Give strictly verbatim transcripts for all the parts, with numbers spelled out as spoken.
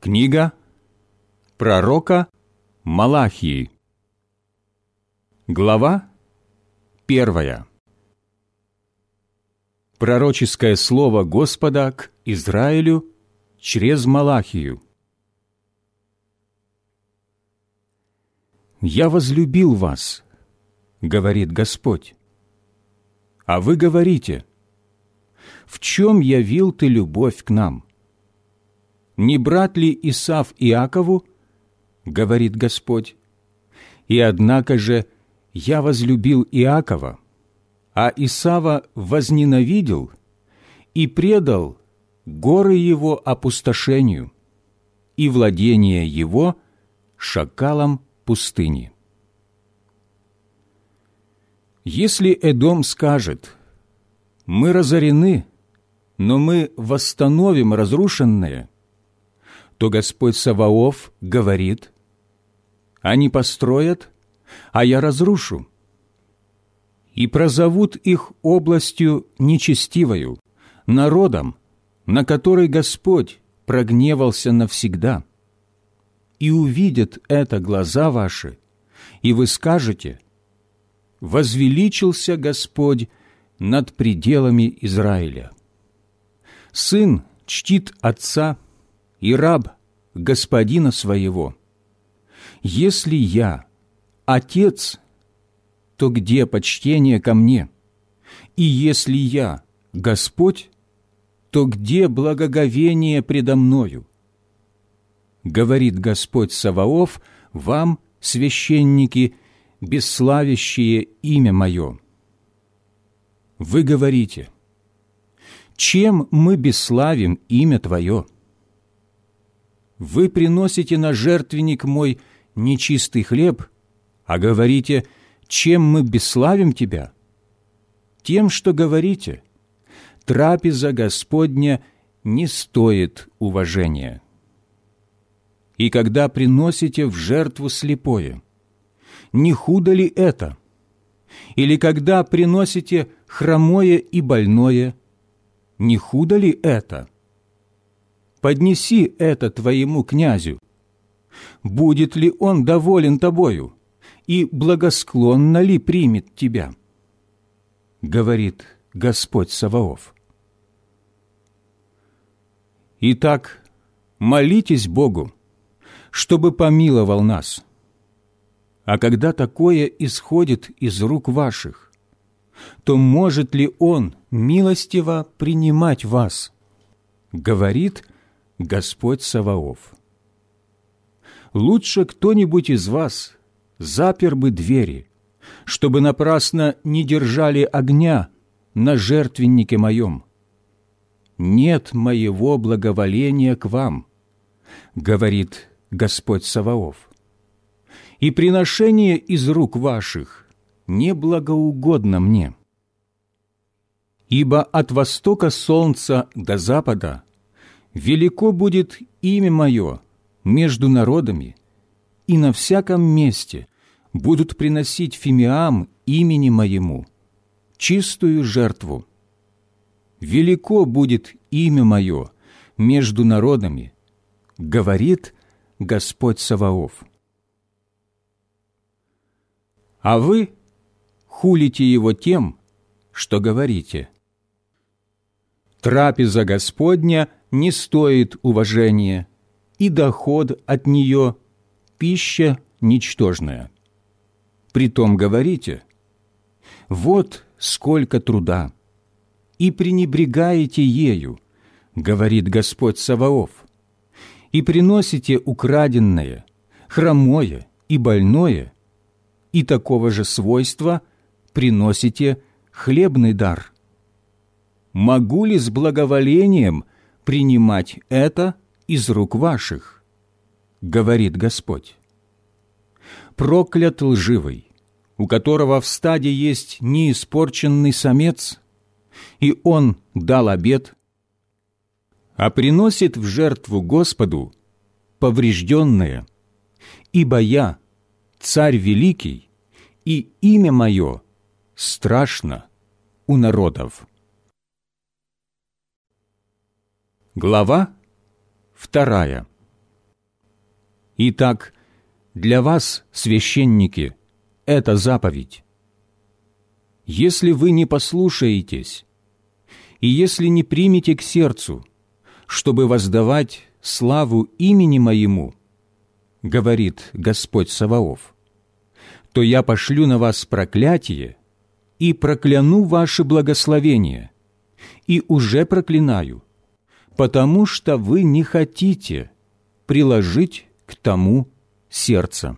Книга пророка Малахии. Глава первая. Пророческое слово Господа к Израилю через Малахию. «Я возлюбил вас, — говорит Господь, — а вы говорите, в чем явил ты любовь к нам? Не брат ли Исав Иакову, — говорит Господь, — и однако же я возлюбил Иакова, а Исава возненавидел и предал горы его опустошению и владение его шакалам пустыни. Если Эдом скажет: мы разорены, но мы восстановим разрушенное, то Господь Саваоф говорит: они построят, а я разрушу, и прозовут их областью нечестивою, народом, на который Господь прогневался навсегда. И увидят это глаза ваши, и вы скажете: возвеличился Господь над пределами Израиля. Сын чтит отца, и раб господина своего. Если я отец, то где почтение ко мне? И если я Господь, то где благоговение предо мною? Говорит Господь Саваоф вам, священники, бесславящие имя Мое. Вы говорите: чем мы бесславим имя Твое? Вы приносите на жертвенник Мой нечистый хлеб, а говорите: чем мы бесславим Тебя? Тем, что говорите: трапеза Господня не стоит уважения. И когда приносите в жертву слепое, не худо ли это? Или когда приносите хромое и больное, не худо ли это? Поднеси это твоему князю. Будет ли он доволен тобою, и благосклонно ли примет тебя? Говорит Господь Саваоф. Итак, молитесь Богу, чтобы помиловал нас. А когда такое исходит из рук ваших, то может ли Он милостиво принимать вас? Говорит Господь Саваоф. Лучше кто-нибудь из вас запер бы двери, чтобы напрасно не держали огня на жертвеннике Моем. Нет моего благоволения к вам, говорит Господь Саваоф, и приношение из рук ваших не благоугодно мне. Ибо от востока солнца до запада велико будет имя Мое между народами, и на всяком месте будут приносить фимиам имени Моему чистую жертву. Велико будет имя Мое между народами, говорит Господь Саваоф. А вы хулите Его тем, что говорите: трапеза Господня не стоит уважения, и доход от нее – пища ничтожная. Притом говорите: вот сколько труда, и пренебрегаете ею, говорит Господь Саваоф, и приносите украденное, хромое и больное, и такого же свойства приносите хлебный дар. Могу ли с благоволением принимать это из рук ваших? Говорит Господь. Проклят лживый, у которого в стаде есть неиспорченный самец, и он дал обет, а приносит в жертву Господу поврежденное, ибо я, Царь Великий, и имя Мое страшно у народов. Глава вторая. Итак, для вас, священники, это заповедь. Если вы не послушаетесь, и если не примете к сердцу, чтобы воздавать славу имени Моему, говорит Господь Саваоф, то я пошлю на вас проклятие и прокляну ваше благословение, и уже проклинаю, потому что вы не хотите приложить к тому сердце.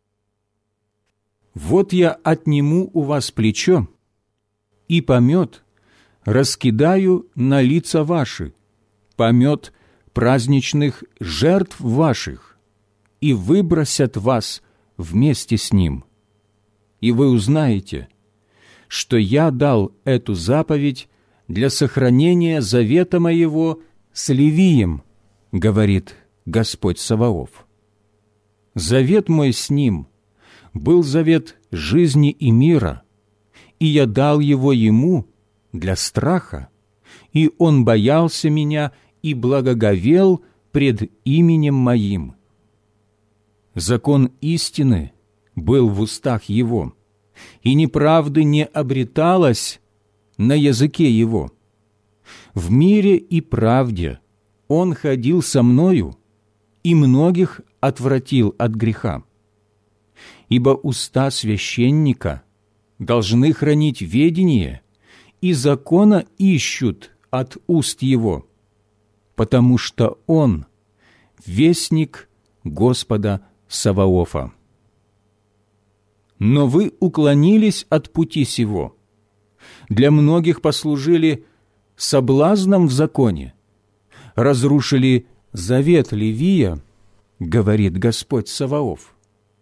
Вот я отниму у вас плечо, и помет раскидаю на лица ваши, помет праздничных жертв ваших, и выбросят вас вместе с ним. И вы узнаете, что я дал эту заповедь для сохранения завета моего с Левием, говорит Господь Саваоф. Завет мой с ним был завет жизни и мира, и я дал его ему для страха, и он боялся меня и благоговел пред именем моим. Закон истины был в устах его, и неправды не обреталось на языке его. В мире и правде он ходил со мною, и многих отвратил от греха. Ибо уста священника должны хранить ведение, и закона ищут от уст его, потому что он — вестник Господа Саваофа. Но вы уклонились от пути сего, для многих послужили соблазном в законе, разрушили завет Левия, говорит Господь Саваоф.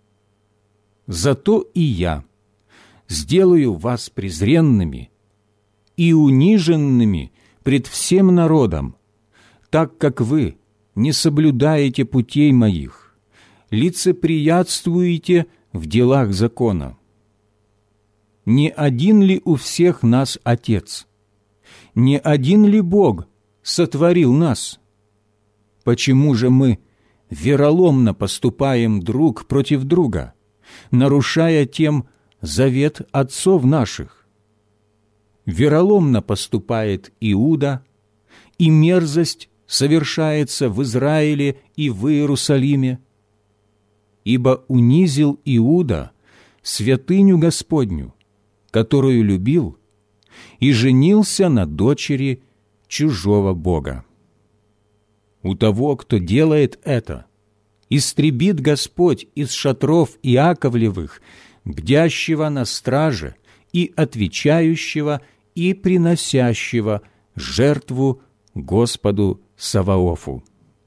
Зато и я сделаю вас презренными и униженными пред всем народом, так как вы не соблюдаете путей моих, лицеприятствуете в делах закона. Не один ли у всех нас Отец? Не один ли Бог сотворил нас? Почему же мы вероломно поступаем друг против друга, нарушая тем завет отцов наших? Вероломно поступает Иуда, и мерзость совершается в Израиле и в Иерусалиме. Ибо унизил Иуда святыню Господню, которую любил, и женился на дочери чужого бога. У того, кто делает это, истребит Господь из шатров Иаковлевых, бдящего на страже и отвечающего и приносящего жертву Господу Саваофу.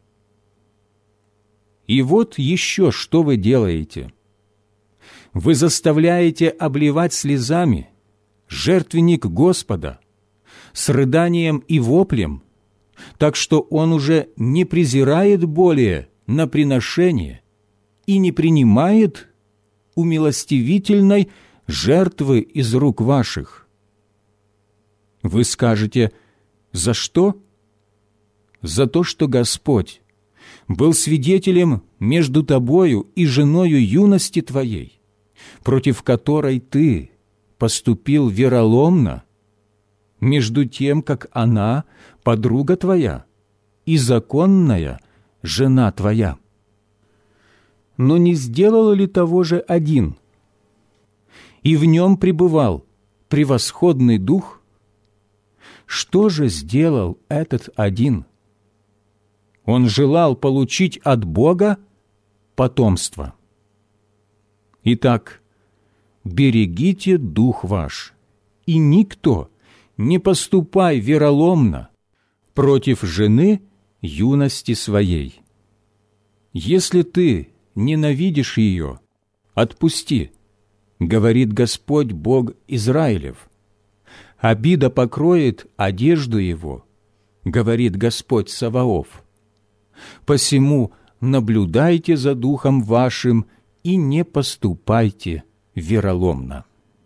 И вот еще что вы делаете. Вы заставляете обливать слезами жертвенник Господа с рыданием и воплем, так что он уже не презирает более на приношение и не принимает умилостивительной жертвы из рук ваших. Вы скажете, за что? За то, что Господь был свидетелем между тобою и женою юности твоей, против которой ты поступил вероломно, между тем, как она подруга твоя и законная жена твоя. Но не сделал ли того же один? И в нем пребывал превосходный дух? Что же сделал этот один? Он желал получить от Бога потомство. Итак, берегите дух ваш, и никто не поступай вероломно против жены юности своей. Если ты ненавидишь ее, отпусти, говорит Господь Бог Израилев. Обида покроет одежду его, говорит Господь Саваоф. Посему наблюдайте за духом вашим и не поступайте вероломно.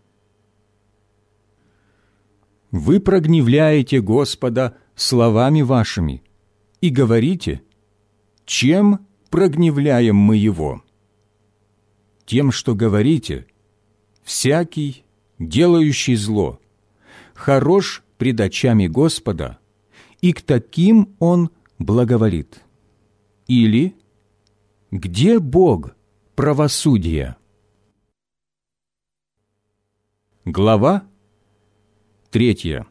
Вы прогневляете Господа словами вашими и говорите, чем прогневляем мы его? Тем, что говорите, всякий, делающий зло, хорош пред очами Господа, и к таким Он благоволит. Или где Бог правосудия? Глава третья.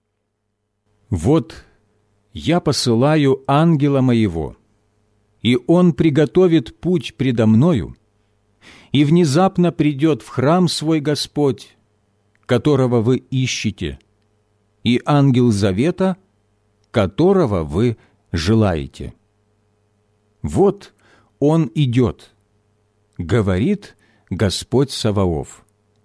Вот я посылаю ангела моего, и он приготовит путь предо мною, и внезапно придет в храм свой Господь, которого вы ищете, и ангел завета, которого вы желаете. Вот он идет, говорит Господь Саваоф.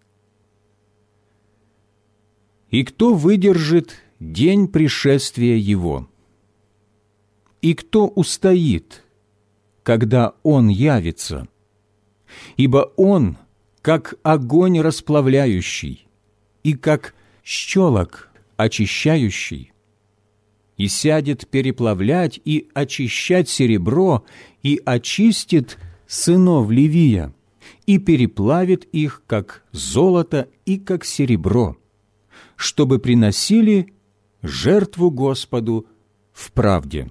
И кто выдержит день пришествия его? И кто устоит, когда он явится? Ибо он, как огонь расплавляющий, и как щелок очищающий, и сядет переплавлять и очищать серебро, и очистит сынов Левия, и переплавит их, как золото и как серебро, чтобы приносили жертву Господу в правде.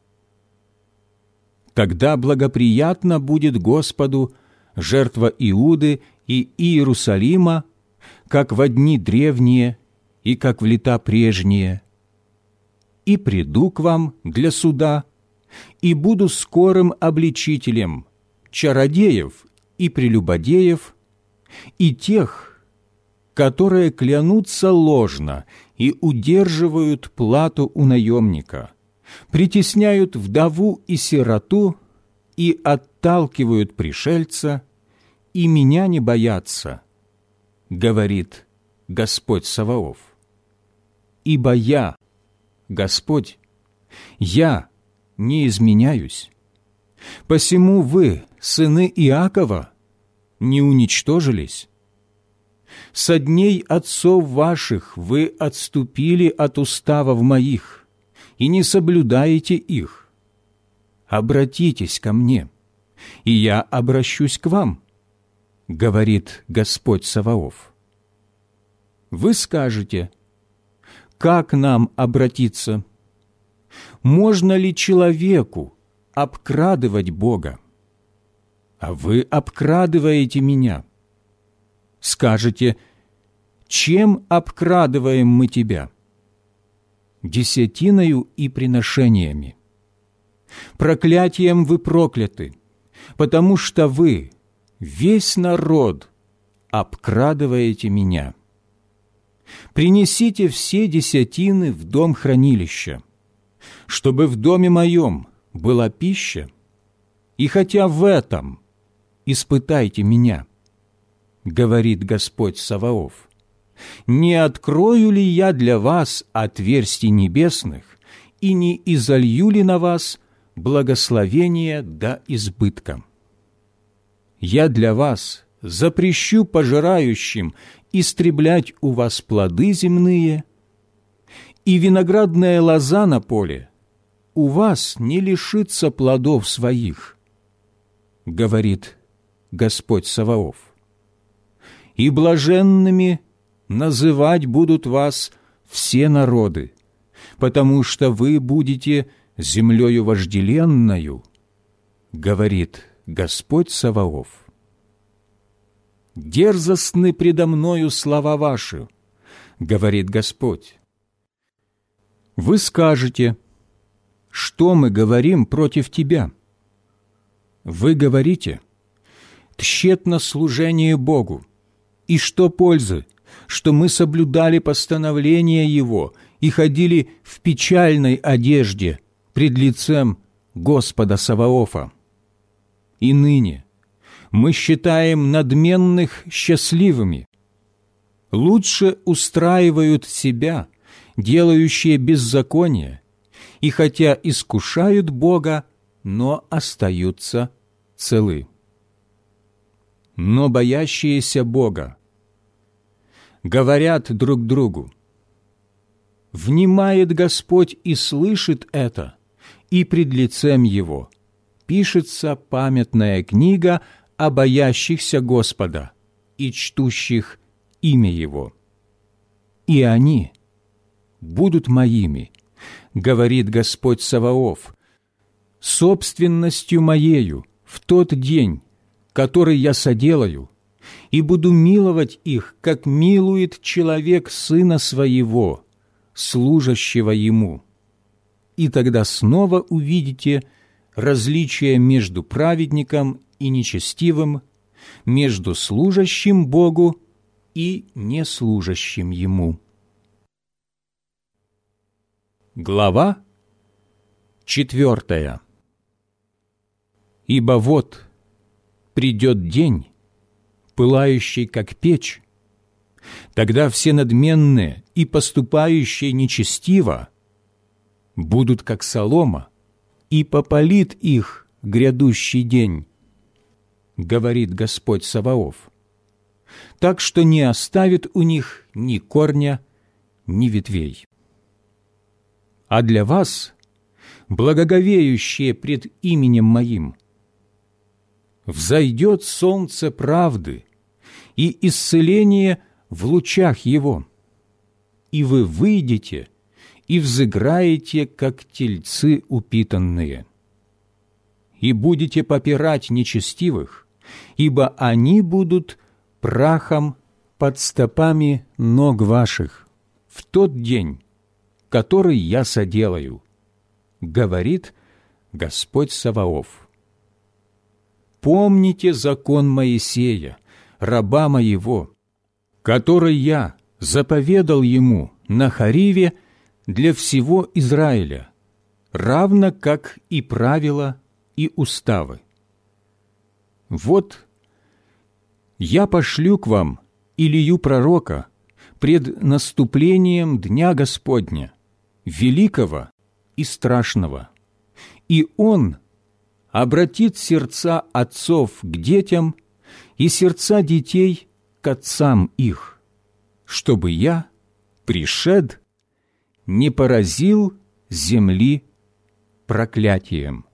Тогда благоприятно будет Господу жертва Иуды и Иерусалима, как во дни древние и как в лета прежние. И приду к вам для суда, и буду скорым обличителем чародеев и прелюбодеев, и тех, которые клянутся ложно и удерживают плату у наемника, притесняют вдову и сироту и отталкивают пришельца, и меня не боятся, говорит Господь Саваоф. Ибо я, Господь, я не изменяюсь. Посему вы, сыны Иакова, не уничтожились. Со дней отцов ваших вы отступили от уставов моих и не соблюдаете их. Обратитесь ко мне, и я обращусь к вам, говорит Господь Саваоф. Вы скажете, как нам обратиться? Можно ли человеку обкрадывать Бога? А вы обкрадываете меня. Скажете, чем обкрадываем мы тебя? Десятиною и приношениями. Проклятием вы прокляты, потому что вы, весь народ, обкрадываете меня. Принесите все десятины в дом хранилища, чтобы в доме моем была пища, и хотя в этом испытайте меня, говорит Господь Саваоф. Не открою ли я для вас отверстий небесных и не изолью ли на вас благословение до избытка? Я для вас запрещу пожирающим истреблять у вас плоды земные, и виноградная лоза на поле у вас не лишится плодов своих, говорит Господь Саваоф. И блаженными называть будут вас все народы, потому что вы будете землею вожделенною, говорит Господь Саваоф. Дерзостны предо мною слова ваши, говорит Господь. Вы скажете, что мы говорим против тебя? Вы говорите, тщетно служение Богу, и что пользы, что мы соблюдали постановления Его и ходили в печальной одежде пред лицем Господа Саваофа. И ныне мы считаем надменных счастливыми. Лучше устраивают себя, делающие беззаконие, и хотя искушают Бога, но остаются целы. Но боящиеся Бога говорят друг другу: внимает Господь и слышит это, и пред лицем Его напишется памятная книга о боящихся Господа и чтущих имя Его. И они будут моими, говорит Господь Саваоф, собственностью моею в тот день, который я соделаю, и буду миловать их, как милует человек сына своего, служащего ему. И тогда снова увидите различие между праведником и нечестивым, между служащим Богу и неслужащим Ему. Глава четвертая. «Ибо вот придет день, пылающий, как печь, тогда все надменные и поступающие нечестиво будут, как солома, и попалит их грядущий день, говорит Господь Саваоф, так что не оставит у них ни корня, ни ветвей. А для вас, благоговеющие пред именем Моим, взойдет солнце правды и исцеление в лучах его, и вы выйдете и взыграете, как тельцы упитанные, и будете попирать нечестивых, ибо они будут прахом под стопами ног ваших в тот день, который я соделаю, говорит Господь Саваоф. Помните закон Моисея, раба моего, который я заповедал ему на Хориве для всего Израиля, равно как и правила и уставы. Вот я пошлю к вам Илию пророка пред наступлением Дня Господня, великого и страшного, и он обратит сердца отцов к детям и сердца детей к отцам их, чтобы я, пришед, не поразил земли проклятием.